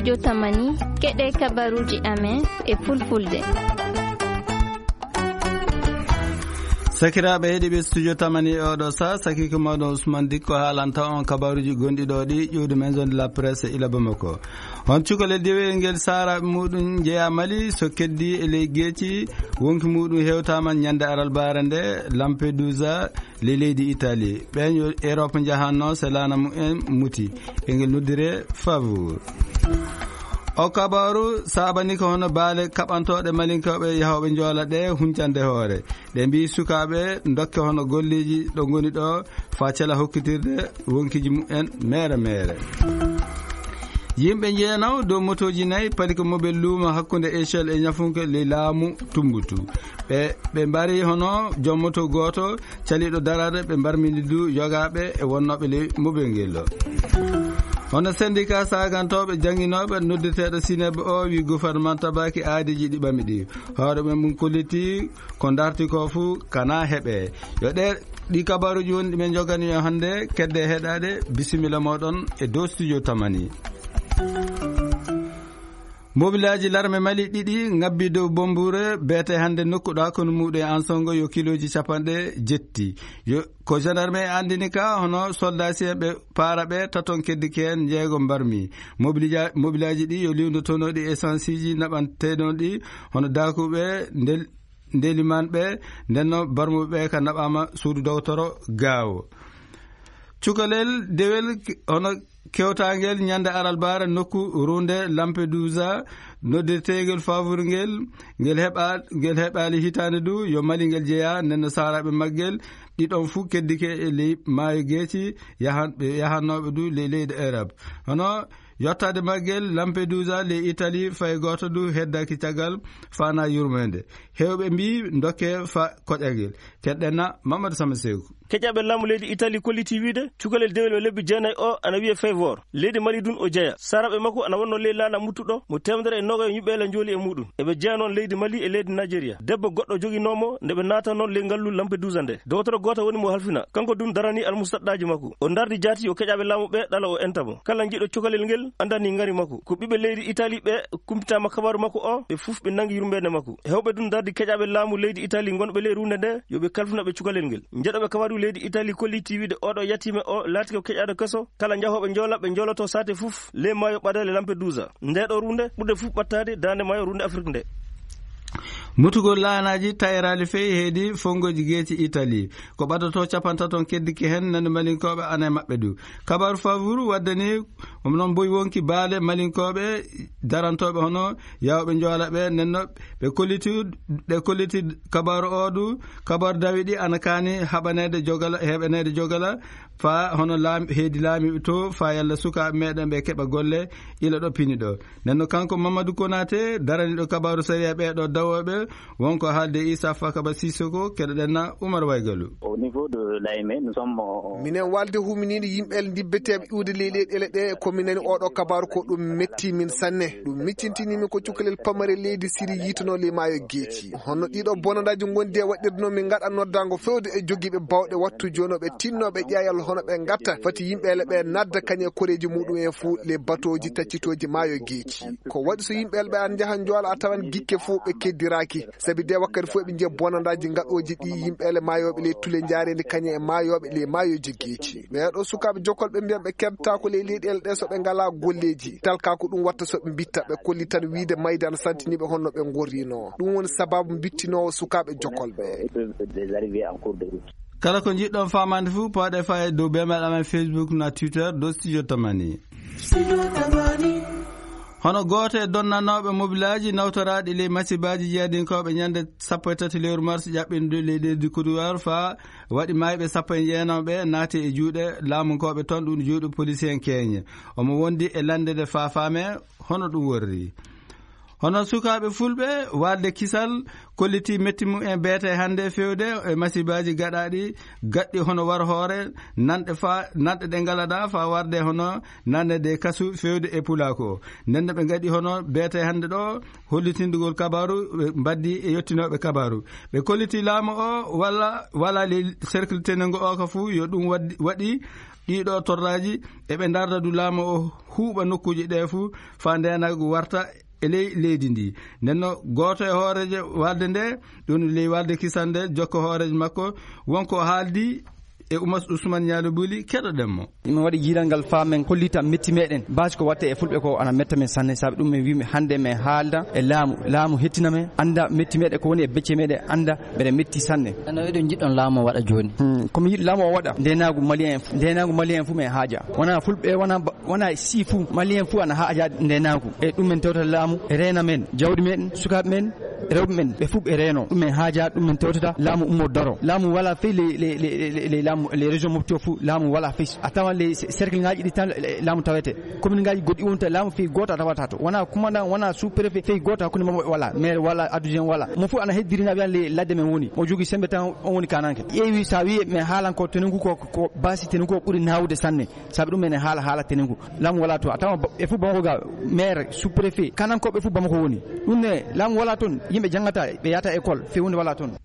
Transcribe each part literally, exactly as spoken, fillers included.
studio Tamani keɗe kabaruji amen e fulfulde. sakiraaɓe heeɗiɓe studio Tamani e oɗo sa sakiko mawɗo Ousmane Dikko haalanta on kabaruji gonɗi ɗo ɗi ƴewde maison de la presse ila Bamako. on cukalel dewel ngel saraɓe muɗum jeeya Mali so keddi e ley geeci wonki muɗum hewtama ñande aralbara nde Lampedusa le leydi Italie ɓen yo Europe jahanno se lana mumen muti e ngel noddire Favour. o kabaru sabani ko hono baale kaɓantoɗe malinkoɓe yahoɓe joola ɗe huncande hoore ɗe mbi sukaɓe dokke hono golleji ɗo goni ɗo fa cela hokkitirde wonkiji mumen mere mere. yimɓe jeenaw dow motoji nayyi paadi ko moɓel luuma hakkude échelle e ñafunke le laamu Tumbutu ɓe ɓe mbari hono joom moto goto caliɗo darade ɓe mbarmini du yogaɓe e wonnoɓe le moɓel ngel ɗo. hono syndicat sagantoɓe jangguinoɓe noddirteɗo sineɓe o wi gouvernement tabaki aadiji ɗi ɓami ɗi hoore mum kolliti ko darti ko fou kana heeɓe yo ɗe ɗi kabaruji woni ɗiɓe jogani yo hande kedde heɗade bisimilla moɗon e dow studio Tamani. mobilaji larme Mali ɗiɗi ngabbi dow bombure beete hande nokkuɗa kono muɗum e ansongo yo kiloji capanɗe jetti yo ko gendarme e andini ka hono soldat en ɓe paaraɓe taton keddiki hen jeego mbarmi mobilaji ɗi yo liwdotonoɗi essence ji naɓanteɗon hono dakuɓe ndel ndelimanɓe ndenno barmuɓe ka naɓama suudu dowtoro gaawo. cukalel dewel hono kewtangel ñande aralbara nokku runde Lampedusa noddirtegel Favour ngel ngel heɓa ngel heɓali hitande du yo Mali ngel jeeya nenno saraɓe maggel ɗiɗon fuu keddike e ley maayo geeci yahanɓe yahannoɓe du ley leydi Europe hono yottade maggel Lampedusa le Italie fay goto du heddaki caggal fana yurmede hewɓe mbi dokke fa koƴagel keɗɗenna Mamadou Sama Sekou. keƴaɓe laamu leydi Italie kolliti wiide cukalel dewel o lebbi jeenayyi o ana wiye Favour leydi Mali dun o jeeya saraɓe makko ana wonno ley laana muttuɗo mo temedere e noga yimɓeele jooli e muɗum eɓe jeeya noon leydi Mali e leydi Nigeria debbo goɗɗo joguinomo nde ɓe naata noon ley ngallu Lampedusa nde dowtoro goto woni mo halfina kanko dun darani almusadɗaji makko o dardi jaati o keƴaɓe laamu ɓe ɗala o entamo kala jiiɗo cukalel ngel andani ngari makko ko ɓiɓe leydi Italie ɓe kumpitama kabaru makko o ɓe fuf ɓe nangi yurmede makko hewɓe dun dardi keƴaɓe laamu leydi Italie gonɓe ley runde nde yoɓe kalfinaɓe cukalel ngel jeɗoɓe kabaru leydi Italie kolliti wiide oɗo yattime o laati ko keƴade kaso kala jahoɓe joola ɓe jooloto sate fuf ley maayo ɓadale Lampedusa ndeɗo runde ɓurde fuf ɓattade dande maayo runde Afrique nde. mutugol laanaji tayrali feyi heedi fongoji geeci Italie ko ɓadoto capantaton keddiki hen nande malinkoɓe ana maɓɓe du kabaru Favour waddani om noon boyi wonki baale malinkoɓe darantoɓe hono yawɓe joolaɓe nenno ɓe kolliti ɓe kolliti kabaru oɗu kabaru dawiɗi ana kaani haɓanede jogala heɓanede jogala fa hono laami heedi laamiɓe to fa yalla sukaɓe meɗen ɓe keɓa golle ila ɗo pini ɗo nenno kanko Mamadou Konaté daraniɗo kabaru saria ɓeɗo dawoɓe wonko haalde Issa Fakaba Sissoko keɗoɗenna Oumar Waygalou. Au niveau de l'A M E nous sommes minen walde huminiɗo yimɓel dibbeteɓe iwde leyɗele ɗele ɗe ko minani oɗo kabaru ko ɗum metti min sanne ɗum miccintinimi ko cukalel pamare leydi Syrie yitano le maayo geeci hono ɗiɗo bonadaji gondi e waɗirno min gaɗa noddango fewde e jogiiɓe bawɗe wattu jonoɓe tinnoɓe ƴeeyal hono ɓe gatta fati yimɓele ɓe nadda kañe koreji muɗum en fuu les batoji taccitoji maayo geeci ko waɗi so yimɓele ɓe an jahan joola a tawan gikke fuu ɓe keddiraki sabi de wakkati fuu ɓe jiya bonadaji gaɗoji ɗi yimɓele maayoɓe le tule jaaredi kañe e maayoɓe le maayoji geeci ɓeɗo sukaɓe jokkol ɓe mbiyan ɓe keddata ko le leyɗele ɗe so ɓe ngala golleji talka ko ɗum watta so ɓe bitta ɓe kolli tan wiide mayde ana santiniɓe honno ɓe gorrino ɗum woni sababu bittinowo sukaɓe jokkol ɓe. kala ko jiɗɗon famande fuu pawaɗe fa e dow bemal amen Facebook na Twitter dow studio Tamani. hono goto e donnanoɓe mobilaji nawtoraɗi ley masibaji jeeyadinkoɓe ñande sappo e tati lewru mars ƴaɓɓinde ley leydi Côte d'Ivoire fa waɗi mayɓe sappo e jeenawɓe naati e juuɗe laamunkoɓe toon ɗum juuɗe policier en keeñe omo wondi e landede fafame hono ɗum worri hono sukaɓe fulɓe wadde kisal kolliti metti mum en beete hande fewde e masibaji gaɗaɗi gaɗɗi hono war hoore nanɗe fa nanɗe ɗe ngalaɗa fa warde hono nande de kasu fewde e pulako nende ɓe gaɗi hono beete hande ɗo hollitindugol kabaru mbaddi e yettinoɓe kabaru ɓe kolliti laamu o walla walla le cercle tenengo o ka fu yo ɗum waɗi ɗiɗo torraji eɓe darda du laamu o huuɓa nokkuji ɗe fu fa ndenago warta e ley leydi ndi nenno goto e hooreje walde nde ɗum ley walde kisande jokko hooreje makko wonko haaldi e umas Ousmane Nialo Buli keɗoɗenmo min waɗi jiiral ngal fa men hollita metti meɗen basi ko watte e fulɓe ko ana metta men sanne saabi ɗum min wimi hande men haalda e laamu laamu hettina men anda metti meɗen ko woni e becce meɗen anda mbeɗa metti sanne no eɗen jiɗɗon laamu o waɗa joni komi yiɗi laamu o waɗa ndenagu malien en ndenagu malien en fu men haaja wona fulɓe wona wona si fu malien fu ana haaja ndenagu e ɗum men tewtata laamu e reena men jawdi meɗen sukaɓe men rewɓe men ɓe fu ɓe reeno ɗum men haaja ɗum men tewtata laamu ummo daro laamu wala fey les laamu les régions mofti fu laamu wala fey a tawan les cercle ngaji ɗi tan laamu tawete commune ngaji goɗɗi wonta laamu fey goto a tawata to wona commandant wona sous préfet fey goto hakkude mamo wala maire wala adjoint wala mo fu ana heddirina wiyan le ladde men woni mo jogui sembe tan on woni kananke ƴeewi sa wi mais haalan ko tenengu ko ko basi tenengu ko ɓuuri nawde sanne saabi ɗum ene haala haala tenengu laamu wala to a tawan e fu bamako ga maire sous préfet kanankoɓe fu bamako woni ɗum ne laamu wala toon yimɓe jangata ɓe yata école fewunde wala toon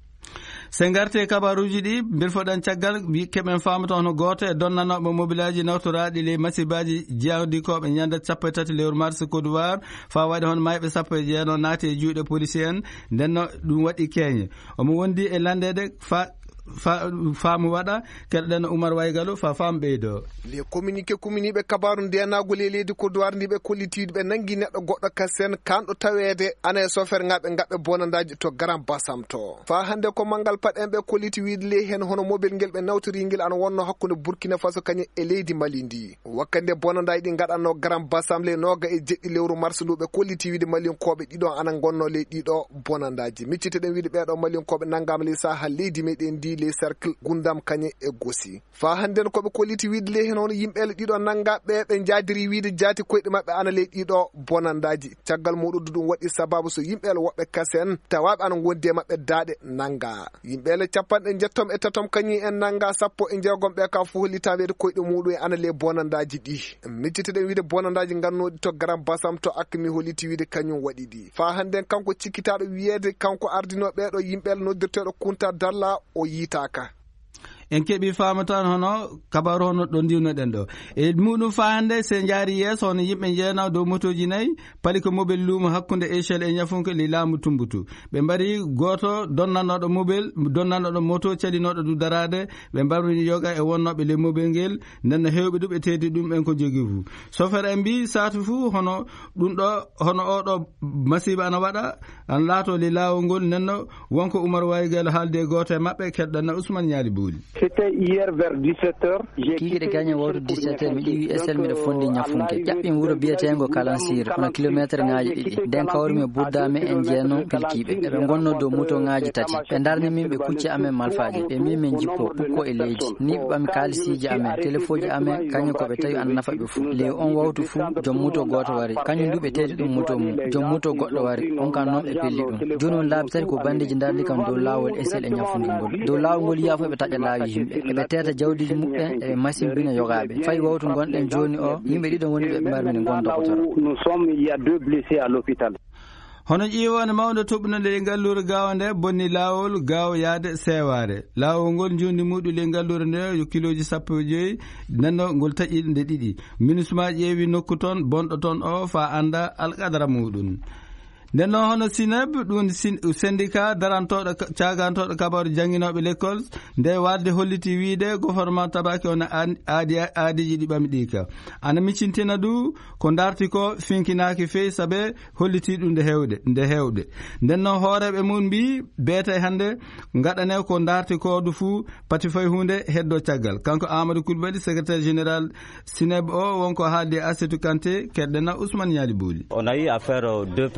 se garte kabaruji ɗi birfoɗen caggal keɓen famata hono goto e donnanoɓe mobilaji nawtoraɗi les masibaji jawdikoɓe ñande sappo e tati lewru mars Côte d'Ivoire fa waɗi hono mayɓe sappo e jeeno naati e juuɗe policier en ndenno ɗum waɗi keñe omo wondi e landede fa fa faamu waɗa keɗoɗen Oumar Waygalo fa faam ɓeydo les communiqué communiɓe kabaru ndenago le leydi Côte d'Ivoire ndiɓe kollitiɗi ɓe nangui neɗɗo goɗɗo kasen kanɗo tawede ana e chauffeur ngaɓe gaɓɓe bonandaji to Grand Bassam to fa hande ko mangal paɗen ɓe kolliti wiide le hen hono mobile ngel ɓe nawtoriguel ana wonno hakkude Burkina Faso kañum e leydi Mali ndi wakkande bonandaji ɗi gaɗanno Grand Bassam le noga e jeɗɗi lewru mars ndu ɓe kolliti wiide malinkoɓe ɗiɗo ana gonno le ɗiɗo bonandaji micciteɗen wiide ɓeɗo malinkoɓe naggama le saha leydi meɗen ndi les cercle gundam kañe e gosi fa handen koɓe kolliti wiide le hen hono yimɓele ɗiɗo nangaɓe ɓe jadiri wiide jaati koyɗe mabɓe ana le ɗiɗo bonandaji caggal muɗum ɗum waɗi sababu so yimɓele woɓɓe kasen tawaɓe ana gondi e mabɓe daaɗe nanga yimɓele capanɗe jettom e tatom kañi en nanga sappo e jeegom ɓe ka fo hollita wede koyɗe muɗum e ana le bonandaji ɗi micciteɗen wiide bonandaji gannoɗi to Grand Bassam to akmi holliti wiide kañum waɗi ɗi fa handen kanko cikkitaɗo wiyede kanko ardino ɓeɗo yimɓele noddirteɗo Kunta Dalla o yiitaka en keɓi famatan hono kabaru hono ɗo ndiwnoɗen ɗo e muɗum fa hande se jaari yeeso hono yimɓe jeenaw dow motoji nayyi paali ko mobile luumo hakkude échelle e ñafunko li laamu tumbutu ɓe mbari goto donnanoɗo mobile donnanoɗo moto calinoɗo du darade ɓe mbarni yoga e wonnoɓe le mobile ngel nden hewɓe ɗum ɓe teddi ɗum en ko jogui fu chauffeur en mbi satu fu hono ɗum ɗo hono oɗo masiba ana waɗa an laato li laawol ngol nenno wonko Oumar Waygalo haalde e goto e mabɓe keɗɗanno Ousmane Nialo Buli. C'était hier vers dix-sept heures. Kikiɗe gagne wawtu dix-sept heures mi ƴiwi esel miɗo fondi ñafunke ƴaɓɓimi wuuro biyetengo Kalansir hono kilométre ngaji ɗiɗi nden kawrimi buddami en jeeno pilkiɓe eɓe gonno dow moto ngaji tati ɓe darni min ɓe kucci amen malfaji ɓe mbi min jippo ɓukko e leydi ni ɓe ɓami kalisiji amen téléphone ji amen kañum koɓe tawi ana nafa ɓe fuu ley on wawtu fuu joom moto goto wari kañum du ɓe tedi ɗum moto mum joom moto goɗɗo wari on kan noon ɓe pelli ɗum joni on laabi tati ko bandiji darni kam dow lawol esel e ñafunke ngol dow lawol ngol yiya fo ɓe taƴa laawi yimɓe eɓe teta jawdiji muɓɓe eɓe machine bina yogaɓe fayi wawtu gonɗen joni o yimɓe ɗiɗo woni ɓe mbarmini gon dokotoro nous sommes il y a deux blessés à l'hôpital. hono ƴiwone mawde toɓɓunode e ngallure gawa nde bonni lawol gawa yaade seware lawol ngol jondi muɗum le ngallure nde yo kiloji sappo e joyyi nanno ngol taƴi nde ɗiɗi minusma ƴeewi nokku toon bonɗo toon o fa anda alqadara muɗum nden noon hono sineb ɗum syndicat darantoɗo cagantoɗo kabaru jangguinoɓe l'école nde wadde holliti wiide gouvernement tabaki on aadi aadiji ɗi ɓami ɗi ka ana miccintina du ko darti ko finkinaki fewi saabe holliti ɗum nde hewde nde hewde nden noon hooreɓe mum mbi beete hande gaɗane ko darti ko du fuu pati fayi hunde heddo caggal kanko Amadou Coulibaly secrétaire général sineb o wonko haaldi Assetou Kanté keɗɗena Ousmane Nialo Buli. On a eu affaire deux préavis de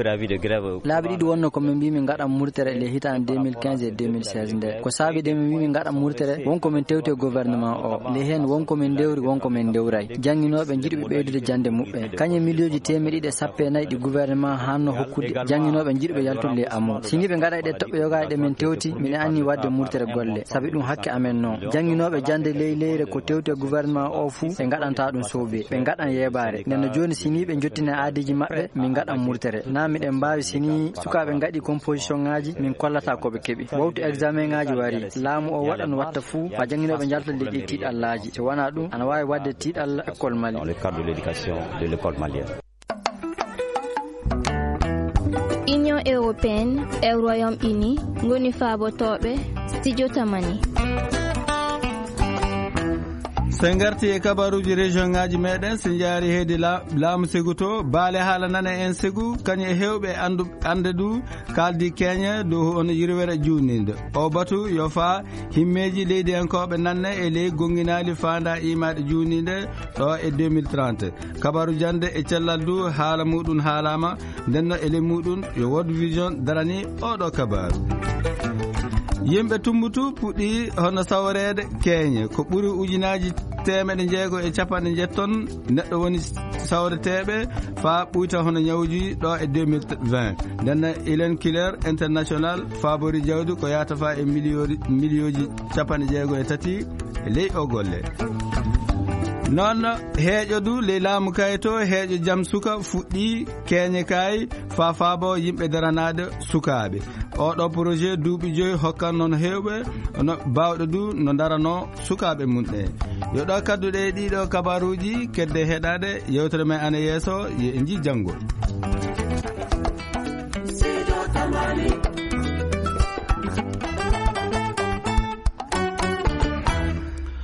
laabi ɗiɗi wonno komin mbi min gaɗan murtere le hitande deux mille quinze et deux mille seize nde ko saabi de min mbi min gaɗan murtere wonko min tewti e gouvernement o le hen wonko min dewri wonko min dewray janginoɓe jiɗiɓe ɓeydude jande muɓɓe kañe millioji temedde ɗiɗi e sappo e nayyi ɗi gouvernement hanno hokkude janginoɓe jiɗiɓe yaltude le amo sini ɓe gaɗa ɗe toɓɓe yogaɗe ɗe min tewti min anni wadde murtere golle saabi ɗum hakke amen noon janginoɓe jande ley leyre ko tewti e gouvernement o fuu ɓe gaɗanta ɗum soobe ɓe gaɗan yebare nden no joni sini ɓe jottine aadiji maɓɓe min gaɗan murtere na miɗen mbawi sini sukaɓe gaɗi composition ngaji min kollata koɓe keeɓi wawtu examen ngaji wari laamu o waɗa no watta fuu ha janginoɓe jalta leƴƴi tiiɗallaji so wona ɗum ana wawi wadde tiiɗalla école Mali dans le cadre de l'éducation de l'école malienne. Union européenne e Royaume-Uni ngoni faabotoɓe studio tamani. sen garti e kabaruji région ngaji meɗen sen jaari heedi laamu segu to baale haala nana en segu kañum e hewɓe andu ande du kaldi keña dow on yirwere junnide o batu yo fa himmeji leydi en koɓe nanne e ley gonginali fanda imaɗe junnide ɗo e deux mille trente kabaru jande e cellal du haala muɗum haalama ndenno ele muɗum yo World Vision darani oɗo kabaru. yimɓe tumbutu puɗɗi hono sawrede keñe ko ɓuuri ujunaji temeɗe jeego e capanɗe jetton neɗɗo woni sawreteɓe fa ɓuyta hono ñawuji ɗo e deux mille vingt ndenno Helen Keller International fabori jawdi ko yata fa e millioji capanɗe jeego e tati e ley o golle. noon heeƴo du ley laamu kayito heeƴo jaam suka fuɗɗi keñe kay fa faabo yimɓe daranade sukaɓe oɗo projet duuɓi joyi hokkan noon hewɓe no bawɗo du no darano sukaɓe mum ɗe yo ɗo kadduɗe ɗiɗo kabaruji kedde heɗade yewtere men ana yeeso ye en ji janggol.